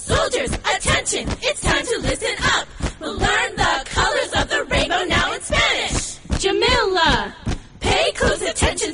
Soldiers, attention, it's time to listen up. We'll learn the colors of the rainbow now in Spanish. Jamila, pay close attention